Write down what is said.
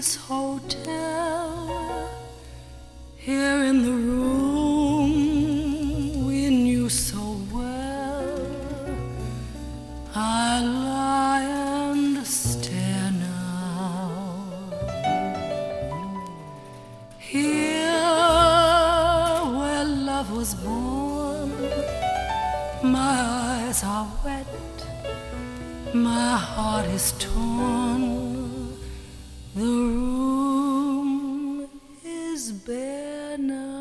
this hotel, here in the room we knew so well. I lie and stare now. Here where love was born, my eyes are wet, my heart is torn. The room is bare now.